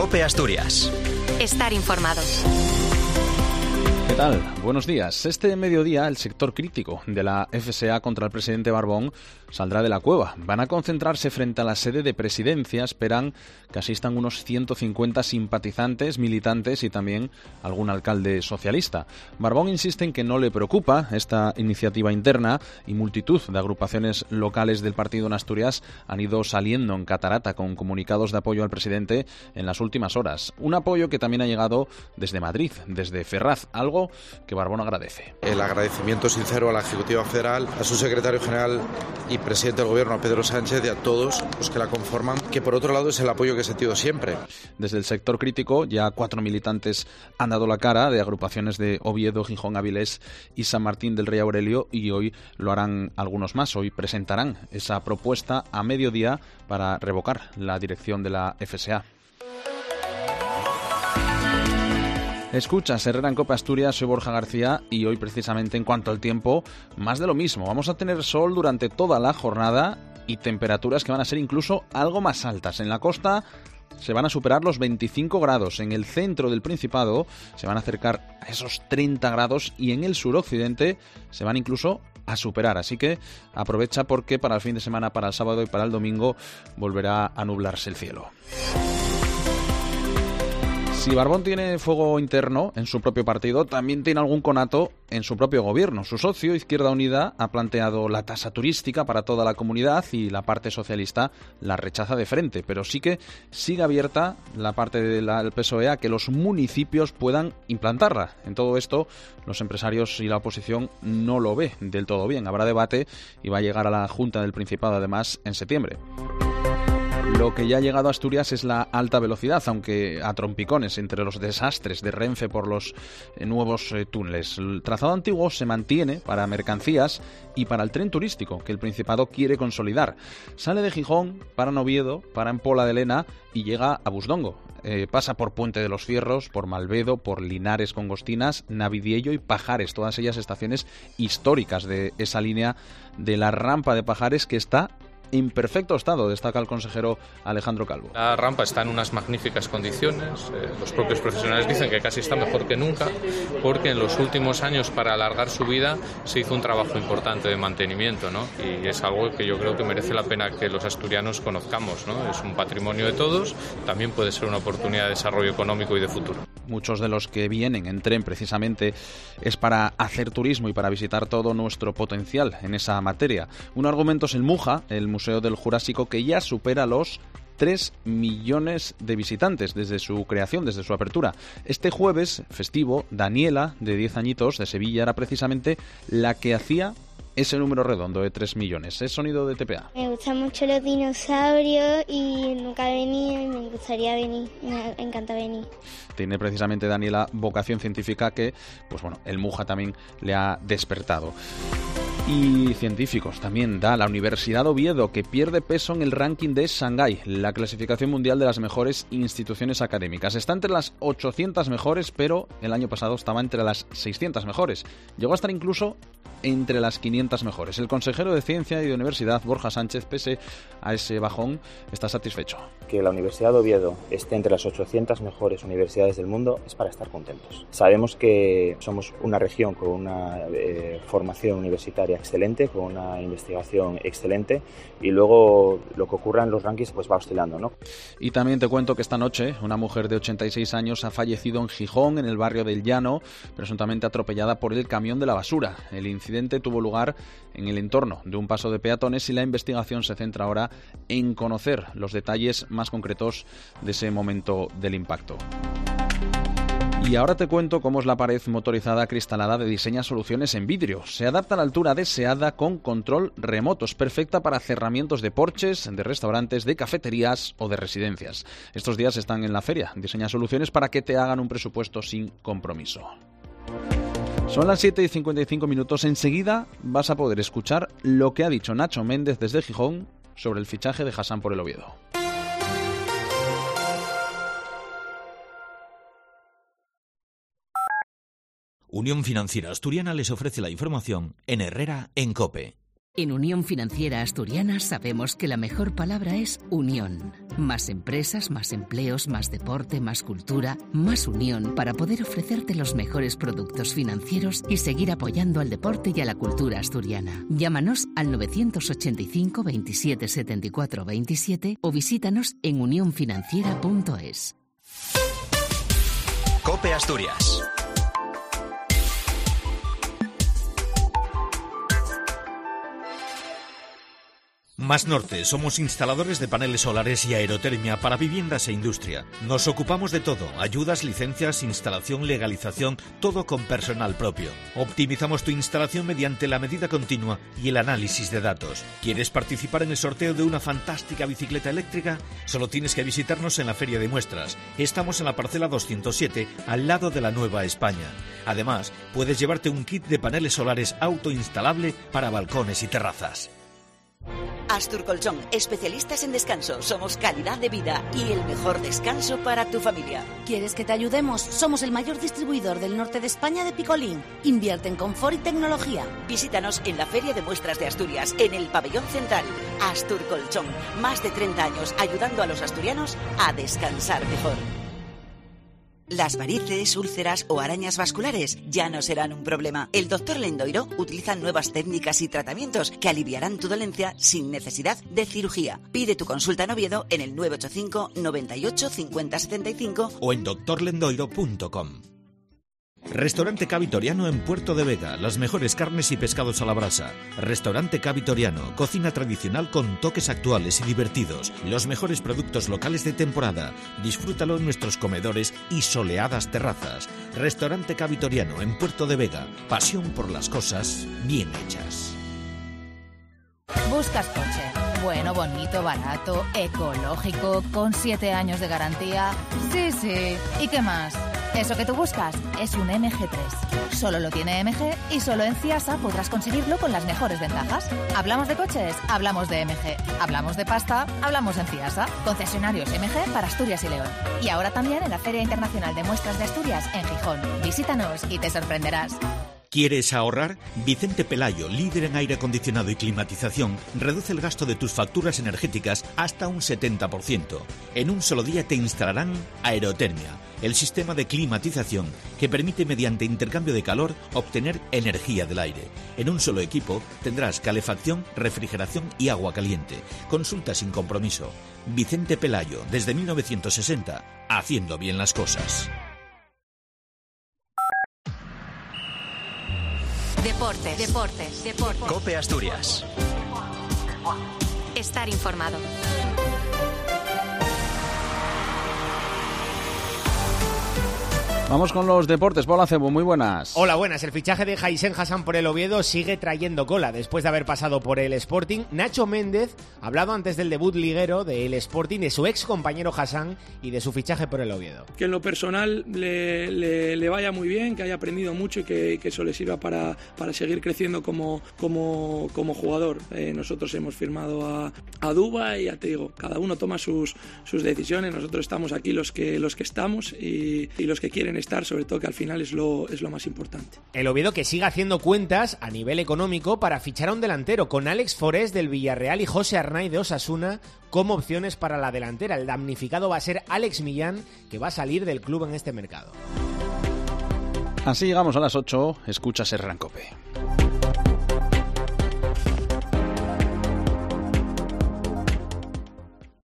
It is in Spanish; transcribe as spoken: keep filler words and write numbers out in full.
COPE Asturias. Estar informado. ¿Qué tal? Buenos días. Este mediodía, el sector crítico de la F S A contra el presidente Barbón saldrá de la cueva. Van a concentrarse frente a la sede de Presidencia. Esperan que asistan unos ciento cincuenta simpatizantes, militantes y también algún alcalde socialista. Barbón insiste en que no le preocupa esta iniciativa interna y multitud de agrupaciones locales del partido en Asturias han ido saliendo en catarata con comunicados de apoyo al presidente en las últimas horas. Un apoyo que también ha llegado desde Madrid, desde Ferraz, algo que Barbón agradece. El agradecimiento sincero a la Ejecutiva Federal, a su secretario general y presidente del Gobierno, a Pedro Sánchez, y a todos los que la conforman, que por otro lado es el apoyo que he sentido siempre. Desde el sector crítico, ya cuatro militantes han dado la cara, de agrupaciones de Oviedo, Gijón, Avilés y San Martín del Rey Aurelio, y hoy lo harán algunos más. Hoy presentarán esa propuesta a mediodía para revocar la dirección de la F S A. Escuchas Herrera en COPE Asturias, soy Borja García y hoy precisamente en cuanto al tiempo, más de lo mismo. Vamos a tener sol durante toda la jornada y temperaturas que van a ser incluso algo más altas. En la costa se van a superar los veinticinco grados, en el centro del Principado se van a acercar a esos treinta grados y en el suroccidente se van incluso a superar. Así que aprovecha porque para el fin de semana, para el sábado y para el domingo volverá a nublarse el cielo. Si Barbón tiene fuego interno en su propio partido, también tiene algún conato en su propio gobierno. Su socio, Izquierda Unida, ha planteado la tasa turística para toda la comunidad y la parte socialista la rechaza de frente. Pero sí que sigue abierta la parte del P S O E a que los municipios puedan implantarla. En todo esto, los empresarios y la oposición no lo ve del todo bien. Habrá debate y va a llegar a la Junta del Principado, además, en septiembre. Lo que ya ha llegado a Asturias es la alta velocidad, aunque a trompicones entre los desastres de Renfe por los eh, nuevos eh, túneles. El trazado antiguo se mantiene para mercancías y para el tren turístico, que el Principado quiere consolidar. Sale de Gijón, para Oviedo, para en Pola de Lena y llega a Busdongo. Eh, pasa por Puente de los Fierros, por Malvedo, por Linares con Gostinas, Navidiello y Pajares, todas ellas estaciones históricas de esa línea de la rampa de Pajares que está en perfecto estado, destaca el consejero Alejandro Calvo. La rampa está en unas magníficas condiciones, eh, los propios profesionales dicen que casi está mejor que nunca, porque en los últimos años, para alargar su vida, se hizo un trabajo importante de mantenimiento, ¿no? Y es algo que yo creo que merece la pena que los asturianos conozcamos, ¿no? Es un patrimonio de todos, también puede ser una oportunidad de desarrollo económico y de futuro. Muchos de los que vienen en tren precisamente es para hacer turismo y para visitar todo nuestro potencial en esa materia. Un argumento es el Muja, el Museo del Jurásico, que ya supera los tres millones de visitantes desde su creación, desde su apertura. Este jueves festivo, Daniela, de diez añitos, de Sevilla, era precisamente la que hacía ese número redondo de tres millones. Es sonido de T P A. Me gustan mucho los dinosaurios y nunca he venido y me gustaría venir. Me encanta venir. Tiene precisamente Daniela vocación científica que, pues bueno, el Muja también le ha despertado. Y científicos también da la Universidad de Oviedo, que pierde peso en el ranking de Shanghái, la clasificación mundial de las mejores instituciones académicas. Está entre las ochocientas mejores, pero el año pasado estaba entre las seiscientas mejores. Llegó a estar incluso entre las quinientas mejores. El consejero de Ciencia y de Universidad, Borja Sánchez, pese a ese bajón, está satisfecho. Que la Universidad de Oviedo esté entre las ochocientas mejores universidades del mundo es para estar contentos. Sabemos que somos una región con una eh, formación universitaria excelente, con una investigación excelente, y luego lo que ocurra en los rankings pues va oscilando, ¿no? Y también te cuento que esta noche una mujer de ochenta y seis años ha fallecido en Gijón, en el barrio del Llano, presuntamente atropellada por el camión de la basura. El incidente tuvo lugar en el entorno de un paso de peatones y la investigación se centra ahora en conocer los detalles más concretos de ese momento del impacto. Y ahora te cuento cómo es la pared motorizada acristalada de Diseña Soluciones en vidrio. Se adapta a la altura deseada con control remoto. Es perfecta para cerramientos de porches, de restaurantes, de cafeterías o de residencias. Estos días están en la feria Diseña Soluciones para que te hagan un presupuesto sin compromiso. Son las siete y cincuenta y cinco minutos. Enseguida vas a poder escuchar lo que ha dicho Nacho Méndez desde Gijón sobre el fichaje de Hassan por el Oviedo. Unión Financiera Asturiana les ofrece la información en Herrera en COPE. En Unión Financiera Asturiana sabemos que la mejor palabra es unión. Más empresas, más empleos, más deporte, más cultura, más unión para poder ofrecerte los mejores productos financieros y seguir apoyando al deporte y a la cultura asturiana. Llámanos al novecientos ochenta y cinco veintisiete setenta y cuatro veintisiete o visítanos en unión financiera punto es. COPE Asturias. Más Norte, somos instaladores de paneles solares y aerotermia para viviendas e industria. Nos ocupamos de todo, ayudas, licencias, instalación, legalización, todo con personal propio. Optimizamos tu instalación mediante la medida continua y el análisis de datos. ¿Quieres participar en el sorteo de una fantástica bicicleta eléctrica? Solo tienes que visitarnos en la Feria de Muestras. Estamos en la parcela doscientos siete, al lado de la Nueva España. Además, puedes llevarte un kit de paneles solares autoinstalable para balcones y terrazas. Astur Colchón, especialistas en descanso. Somos calidad de vida y el mejor descanso para tu familia. ¿Quieres que te ayudemos? Somos el mayor distribuidor del norte de España de picolín. Invierte en confort y tecnología. Visítanos en la Feria de Muestras de Asturias, en el Pabellón Central. Astur Colchón, más de treinta años ayudando a los asturianos a descansar mejor. Las varices, úlceras o arañas vasculares ya no serán un problema. El doctor Lendoiro utiliza nuevas técnicas y tratamientos que aliviarán tu dolencia sin necesidad de cirugía. Pide tu consulta en Oviedo en el nueve ocho cinco noventa y ocho cincuenta setenta y cinco o en doctor lendoiro punto com. Restaurante Ca Vitoriano en Puerto de Vega, las mejores carnes y pescados a la brasa. Restaurante Ca Vitoriano, cocina tradicional con toques actuales y divertidos. Los mejores productos locales de temporada. Disfrútalo en nuestros comedores y soleadas terrazas. Restaurante Ca Vitoriano en Puerto de Vega, pasión por las cosas bien hechas. ¿Buscas coche? Bueno, bonito, barato, ecológico, con siete años de garantía. Sí, sí. ¿Y qué más? Eso que tú buscas es un eme ge tres. Solo lo tiene eme ge y solo en Ciasa podrás conseguirlo con las mejores ventajas. ¿Hablamos de coches? Hablamos de eme ge. ¿Hablamos de pasta? Hablamos en Ciasa. Concesionarios eme ge para Asturias y León. Y ahora también en la Feria Internacional de Muestras de Asturias en Gijón. Visítanos y te sorprenderás. ¿Quieres ahorrar? Vicente Pelayo, líder en aire acondicionado y climatización, reduce el gasto de tus facturas energéticas hasta un setenta por ciento. En un solo día te instalarán Aerotermia, el sistema de climatización que permite mediante intercambio de calor obtener energía del aire. En un solo equipo tendrás calefacción, refrigeración y agua caliente. Consulta sin compromiso. Vicente Pelayo, desde mil novecientos sesenta, haciendo bien las cosas. Deportes, deportes, deportes. COPE Asturias. Estar informado. Vamos con los deportes. Paula Acebo, muy buenas. Hola, buenas. El fichaje de Jaisen Hassan por el Oviedo sigue trayendo cola. Después de haber pasado por el Sporting, Nacho Méndez ha hablado antes del debut liguero del Sporting de su ex compañero Hassan y de su fichaje por el Oviedo. Que en lo personal le, le, le vaya muy bien, que haya aprendido mucho y que, que eso le sirva para, para seguir creciendo como, como, como jugador. Eh, nosotros hemos firmado a, a Duba y ya te digo, cada uno toma sus, sus decisiones. Nosotros estamos aquí los que, los que estamos y, y los que quieren estar, sobre todo que al final es lo, es lo más importante. El Oviedo que sigue haciendo cuentas a nivel económico para fichar a un delantero, con Alex Forés del Villarreal y José Arnaiz de Osasuna como opciones para la delantera. El damnificado va a ser Alex Millán, que va a salir del club en este mercado. Así llegamos a las ocho, escuchas Herrán Cope.